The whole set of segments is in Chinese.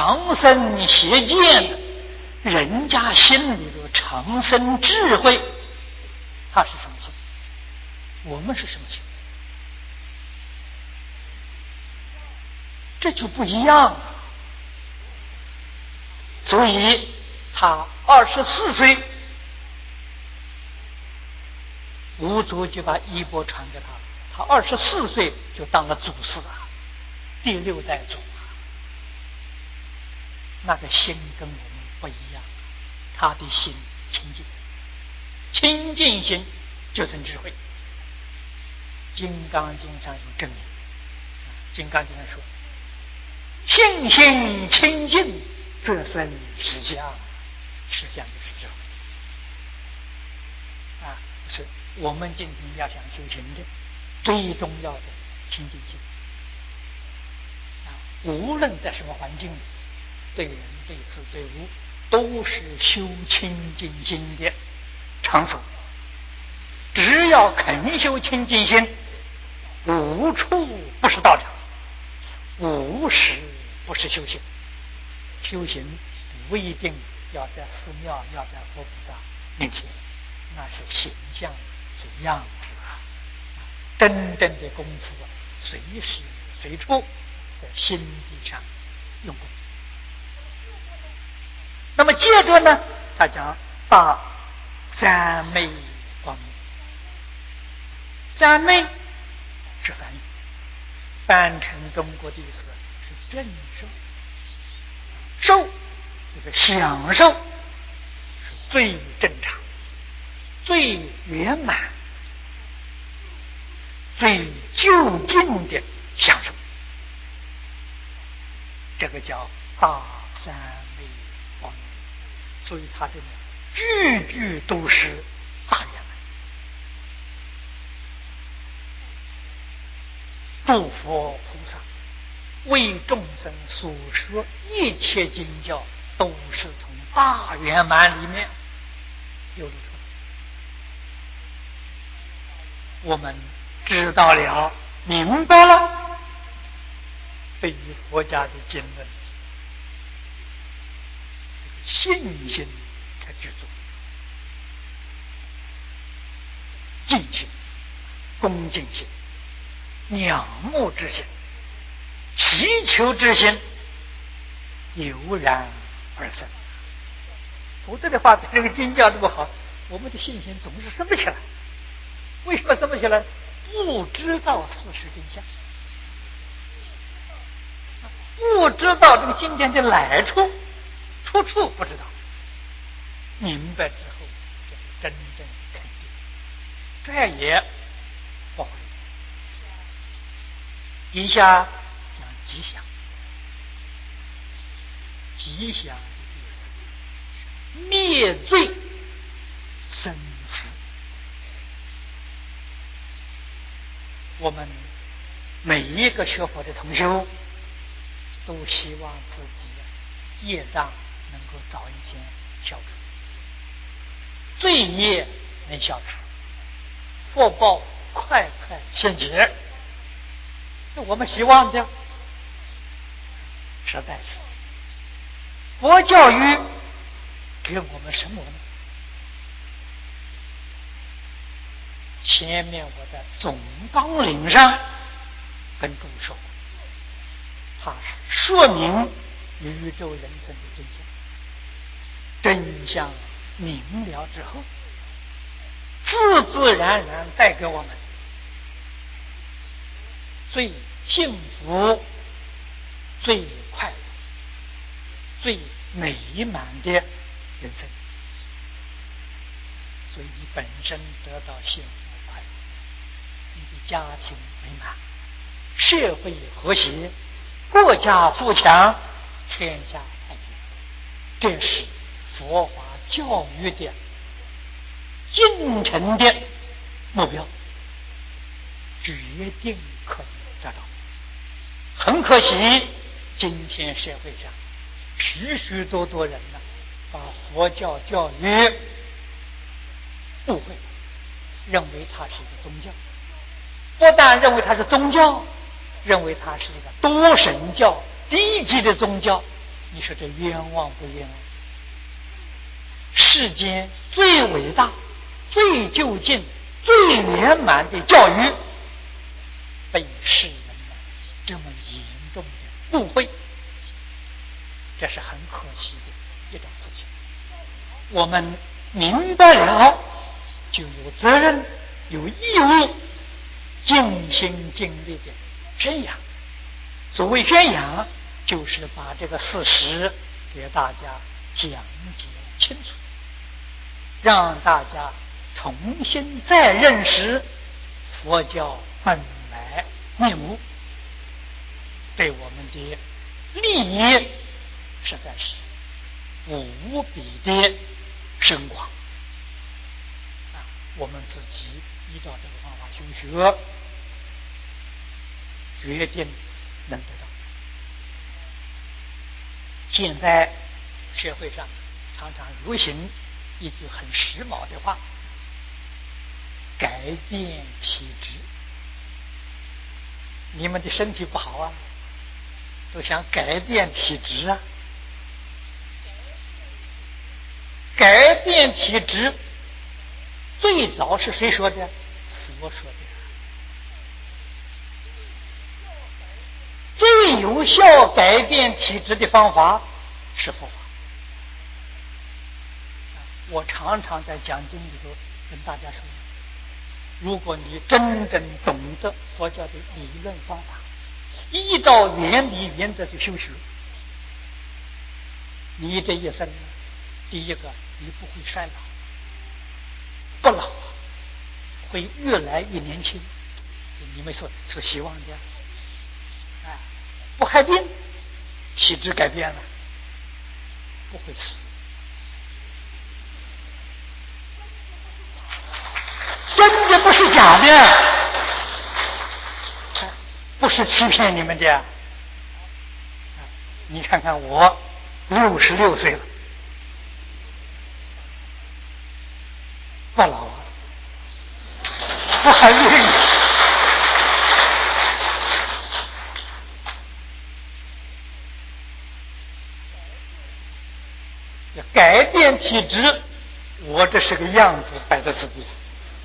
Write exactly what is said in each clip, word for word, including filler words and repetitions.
长生邪见的，人家心里头长生智慧，他是什么心？我们是什么心？这就不一样了。所以他二十四岁，吴祖就把衣钵传给他了。他二十四岁就当了祖师啊，第六代祖啊。那个心跟我们不一样，他的心清净，清净心就生智慧。《金刚经》上有证明，《金刚经》上说：“性心清净，则生实相。”实相就是智慧啊！是我们今天要想修行的最重要的清净心啊！无论在什么环境里，对人、对事、对物，都是修清净心的场所。只要肯修清净心，无处不是道场，无时不是修行。修行不一定要在寺庙，要在佛菩萨面前，那是形象，是样子啊。真正的功夫啊，随时随处在心地上用功。那么接着呢，他讲大三昧光明。三昧是翻译，翻成中国的意思是正受，受就是享受，是最正常、最圆满、最就近的享受。这个叫大三昧光明，所以它这里句句都是大圆满。诸佛菩萨为众生所说一切经教，都是从大圆满里面流露出来。我们知道了、明白了，对于佛家的经论，信心才具足，敬心、恭敬心、仰慕之心、祈求之心油然而生。否则的话，这个经教这么好，我们的信心总是生不起来。为什么生不起来？不知道事实真相，不知道这个经典的来处，出处不知道，明白之后就是真正肯定，再也不会。以下讲吉祥，吉祥的意思是灭罪生福。我们每一个学佛的同修都希望自己业障能够早一天消除，罪业能消除，福报快快现结，是我们希望的。实在是佛教育给我们什么呢？前面我在总纲领上跟诸位说，它是说明宇宙人生的真相，真相明了之后，自自然然带给我们最幸福、最快乐、最美满的人生。所以你本身得到幸福快乐，你的家庭美满，社会和谐，国家富强，天下太平。这是佛法教育的进程的目标，决定可以得到。很可惜，今天社会上许许多多人呢，把佛教教育误会，认为它是一个宗教，不但认为它是宗教，认为它是一个多神教、低级的宗教， 你说这冤枉不冤枉？世间最伟大、最究竟、最圆满的教育，被世人们这么严重的误会，这是很可惜的一种事情。我们明白了，就有责任、有义务尽心尽力的宣扬。所谓宣扬，就是把这个事实给大家讲解清楚，让大家重新再认识佛教本来面目，对我们的利益实在是无比的深广啊！我们自己依照这个方法修学，决定能得到。现在社会上常常流行一句很时髦的话：改变体质。你们的身体不好啊，都想改变体质啊。改变体质最早是谁说的？佛说的。最有效改变体质的方法是佛法。我常常在讲经里头跟大家说，如果你真正懂得佛教的理论方法，依照原理原则去修学，你这一生，第一个你不会衰老，不老，会越来越年轻。你们说是希望的，哎，不害病，体质改变了，不会死。真的不是假的，不是欺骗你们的。你看看我六十六岁了，不老啊，不害病。改变体质，我这是个样子摆在这里。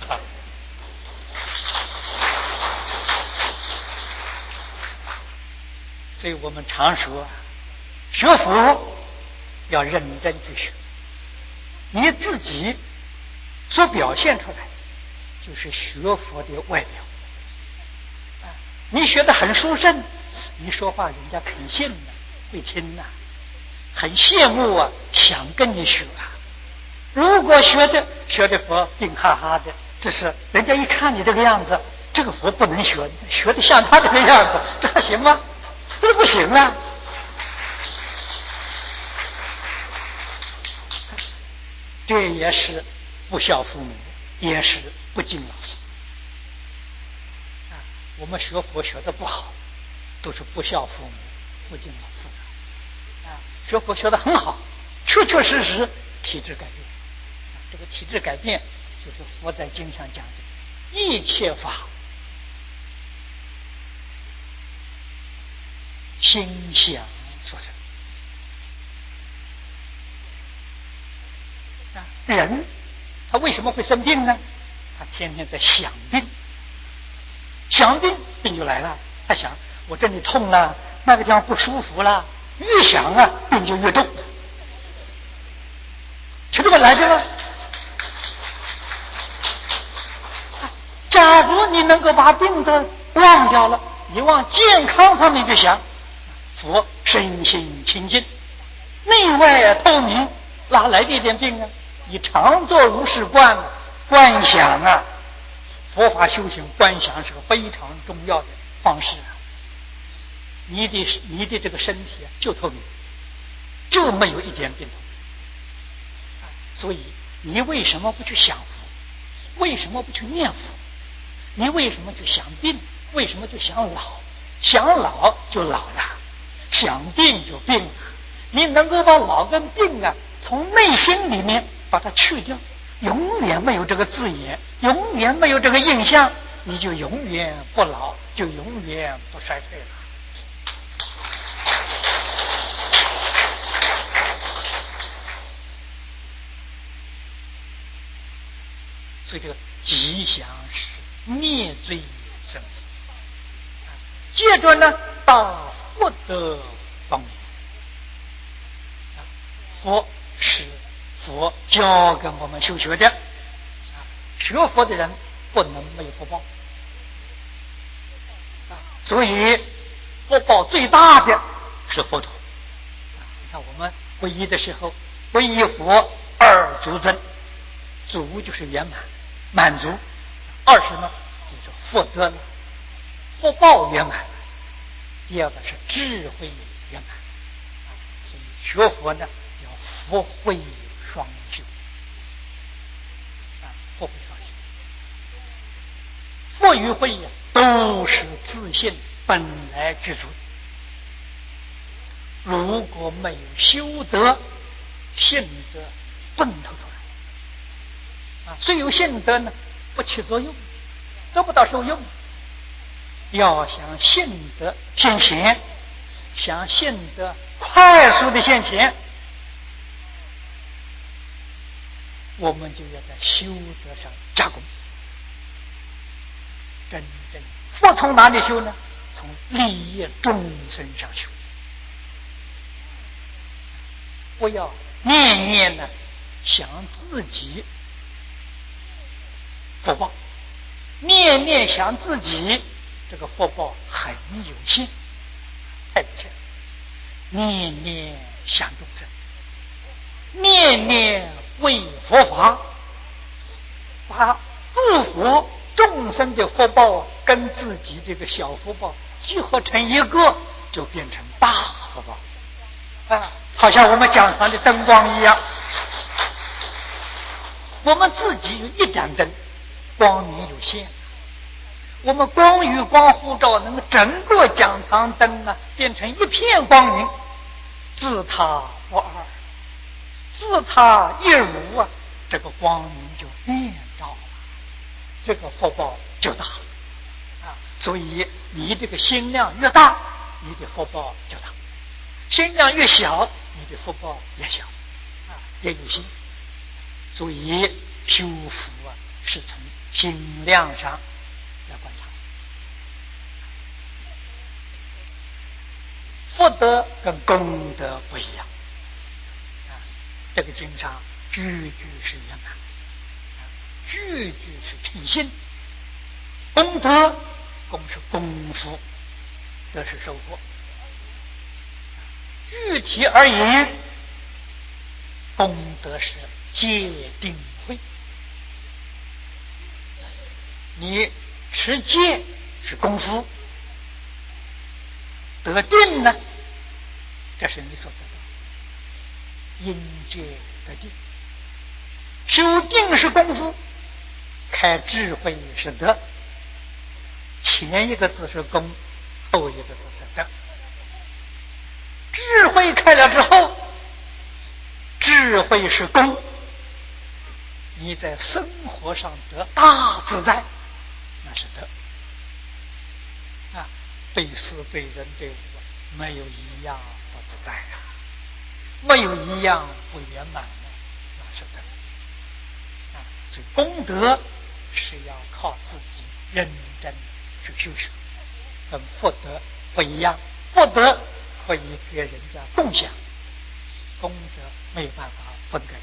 所以我们常说，学佛要认真去学，你自己所表现出来就是学佛的外表。你学得很殊胜，你说话人家肯信呢，会听呢，很羡慕啊，想跟你学啊。如果学的学的佛病哈哈的，这是人家一看你这个样子，这个佛不能学，学的像他这个样子，这还行吗？这不行啊！这也是不孝父母，也是不敬老师。啊，我们学佛学的不好，都是不孝父母，不敬老师。啊，学佛学的很好，确确实实体质改变。啊，这个体质改变，就是佛在经上讲的，一切法心想所生。啊，人他为什么会生病呢？他天天在想病，想病病就来了。他想我这里痛了，那个地方不舒服了，越想啊病就越重，就这么来的吗？假如你能够把病都忘掉了，你往健康方面去想，佛身心清净，内外透明，哪来的一点病啊？你常做如是观，观想啊，佛法修行观想是个非常重要的方式啊。你的你的这个身体啊就透明，就没有一点病痛。所以你为什么不去想佛？为什么不去念佛？你为什么去想病？为什么去想老？想老就老了，想病就病了。你能够把老跟病啊从内心里面把它去掉，永远没有这个字眼，永远没有这个印象，你就永远不老，就永远不衰退了。 所以这个吉祥是灭罪生福。接着呢，大福德光明。佛是佛教给我们修学的，啊，学佛的人不能没有福报，啊，所以福报最大的是佛陀。啊，你看我们皈依的时候，皈依佛二足尊，足就是圆满满足，二是呢就是福德了，福报圆满。第二个是智慧圆满，啊，所以学佛呢要福慧双修，啊，福慧双修，福与慧呀都是自信本来之主。如果没有修德，信德不能透出来，啊，虽有信德呢，不起作用，得不到受用。要想信德现前，想信德快速的现前，我们就要在修德上加工。真正佛从哪里修呢？从利益众生上修。不要念念呢想自己福报，念念想自己，这个福报很有限，太有限。念念想众生，念念为佛法，把诸佛众生的福报跟自己这个小福报集合成一个，就变成大福报啊！好像我们讲堂的灯光一样，我们自己有一盏灯，光明有限，我们光与光护照能够整个讲堂灯呢变成一片光明，自他不二，自他一如啊，这个光明就遍照了，这个福报就大了啊！所以你这个心量越大，你的福报就大；心量越小，你的福报也小啊，也有限。所以修福啊，是从心量上来观察。福德跟功德不一样啊，这个经上句句是圆满，啊，句句是诚心。功德，功是功夫，德是收获。具体而言，功德是戒定慧。你持戒是功夫，得定呢，这是你所得到，因戒得定。修定是功夫，开智慧是德。前一个字是功，后一个字是德。智慧开了之后，智慧是功，你在生活上得大自在，那是德啊！对事对人对物没有一样不自在啊，没有一样不圆满的，那是德啊！所以功德是要靠自己认真去修学，跟福德不一样。福德可以给人家共享，功德没有办法分给人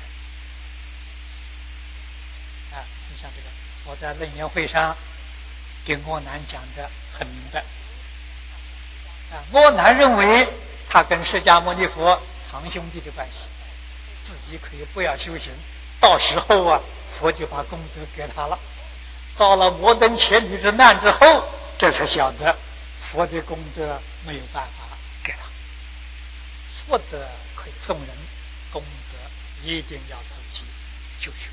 啊！你像这个，我在楞严会上给阿难讲的很明白啊。阿难认为他跟释迦牟尼佛堂兄弟的关系，自己可以不要修行，到时候啊，佛就把功德给他了。遭了摩登伽女之难之后，这才晓得佛的功德没有办法给他。福德可以送人，功德一定要自己修学。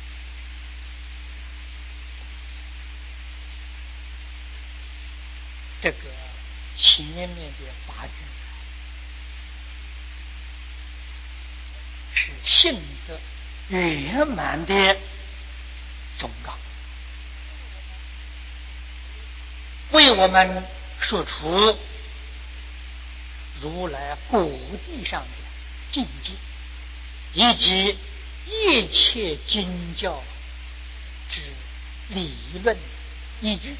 这个前面的八句是信德圆满的忠告，为我们说出如来果地上的境界，以及一切经教之理论依据，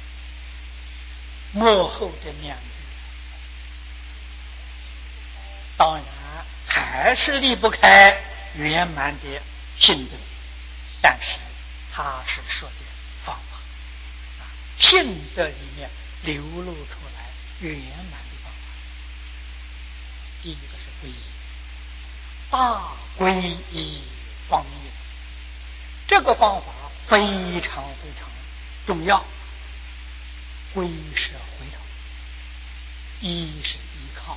幕后的两句当然还是离不开圆满的性德，但是他是说的方法啊，性德里面流露出来圆满的方法。第一个是皈依，大皈依方面，这个方法非常非常重要。皈是回头，依是依靠。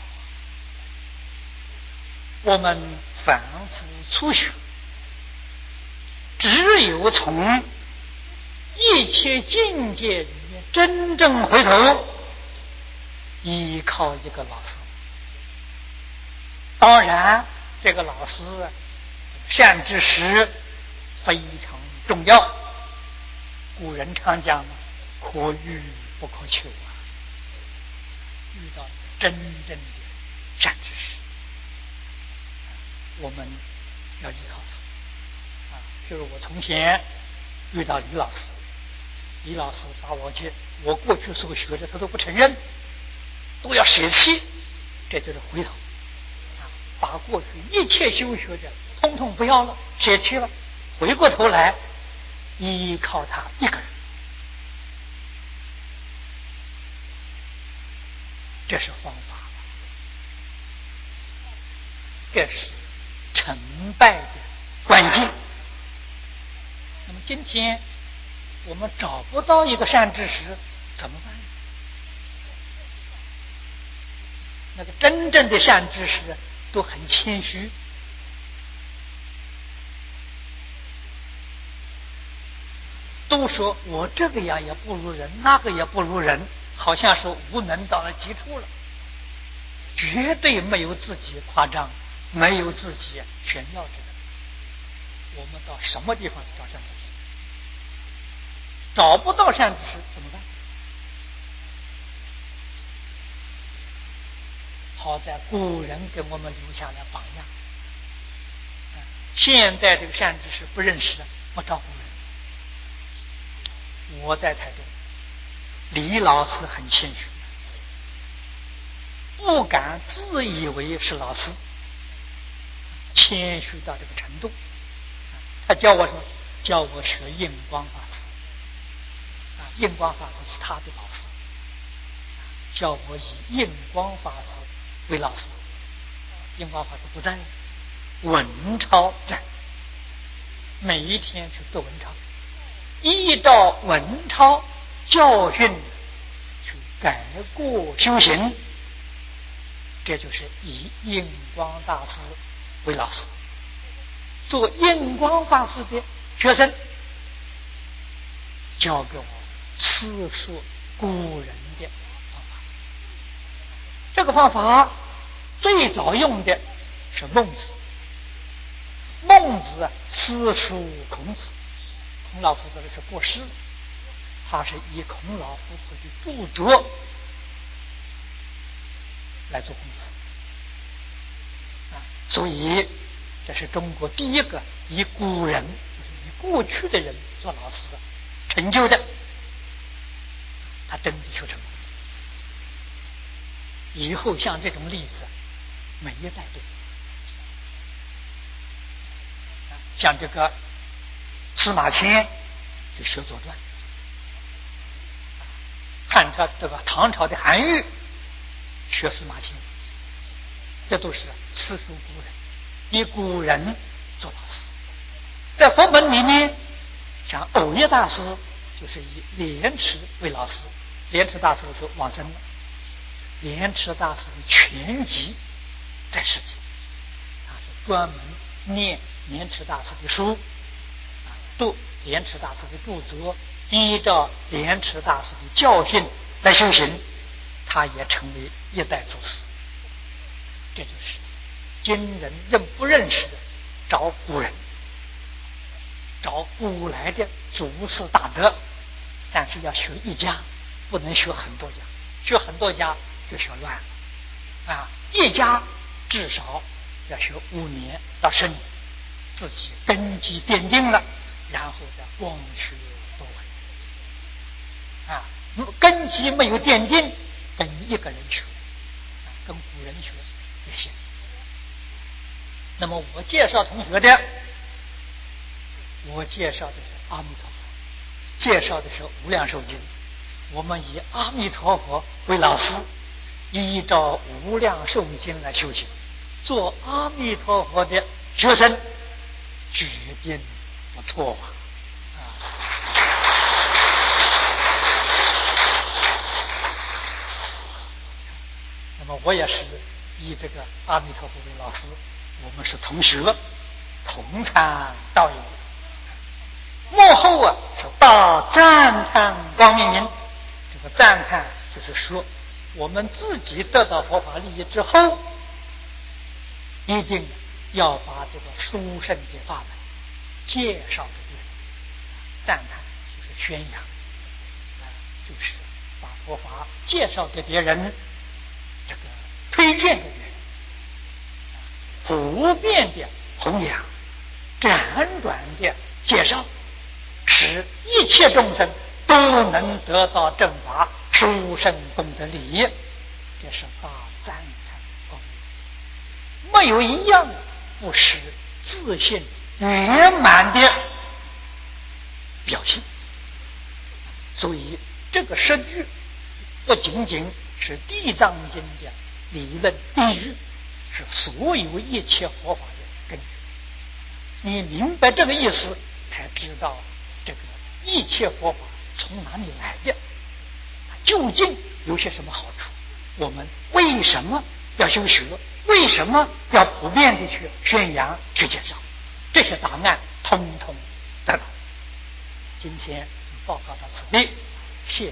我们反复初学，只有从一切境界里面真正回头，依靠一个老师。当然这个老师善知识非常重要，古人常讲可遇不可求啊，遇到真正的善知识我们要依靠他啊。就是我从前遇到李老师，李老师把我去我过去所学的他都不承认，都要舍弃，这就是回头啊，把过去一切修学的通通不要了，舍弃了，回过头来依靠他一个人，这是方法，这是成败的关键。那么今天我们找不到一个善知识怎么办？那个真正的善知识都很谦虚，都说我这个样也不如人，那个也不如人，好像是无能到了极处了，绝对没有自己夸张，没有自己炫耀之处。我们到什么地方去找善知识？找不到善知识怎么办？好在古人给我们留下了榜样。现在这个善知识不认识，我找古人。我在台中，李老师很谦虚，不敢自以为是老师，谦虚到这个程度。他教我什么？教我学印光法师啊，印光法师是他的老师，叫我以印光法师为老师。印光法师不在，文钞在，每一天去读文钞，依照文钞教训去改过修行，这就是以印光大师为老师。做印光法师的学生，教给我次述古人的方法。这个方法最早用的是孟子，孟子次述孔子，孔老夫子是过世，他是以孔老夫子的著作来做孔子啊，所以这是中国第一个以古人，就是以过去的人做老师成就的，他真的修成功。以后像这种例子每一代都有，像这个司马迁就学《左传》，汉朝这个唐朝的韩愈学司马迁，这都是次述古人，以古人做老师。在佛门里面，像藕益大师就是以莲池为老师，莲池大师是往生了，莲池大师的全集在世界，他是专门念莲池大师的书啊，读莲池大师的著作，依照莲池大师的教训来修行，他也成为一代祖师。这就是今人认不认识的，找古人，找古来的祖师大德，但是要学一家，不能学很多家，学很多家就学乱了啊！一家至少要学五年到十年，自己根基奠定了， 然后再广学多闻啊，根基没有奠定，跟一个人学，啊，跟古人学也行。那么我介绍同学的，我介绍的是阿弥陀佛，介绍的是无量寿经，我们以阿弥陀佛为老师，依照无量寿经来修行，做阿弥陀佛的学生，决定不错啊！那么我也是以这个阿弥陀佛为老师，我们是同学，同参道友。幕后啊是大赞叹光明明，这个赞叹就是说，我们自己得到佛法利益之后，一定要把这个殊胜的法门介绍给别人。赞叹就是宣扬，啊，就是把佛法介绍给别人，这个推荐给别人，普遍的弘扬，辗转的介绍，使一切众生都能得到正法殊胜功德利益，这是大赞叹光明。没有一样不是自信圆满的表现。所以这个诗句不仅仅是地藏经的理论依据，是所有一切佛法的根据。你明白这个意思，才知道这个一切佛法从哪里来的，究竟有些什么好处，我们为什么要修学，为什么要普遍的去宣扬去介绍，这些答案通通得到。今天就报告到此地，谢谢。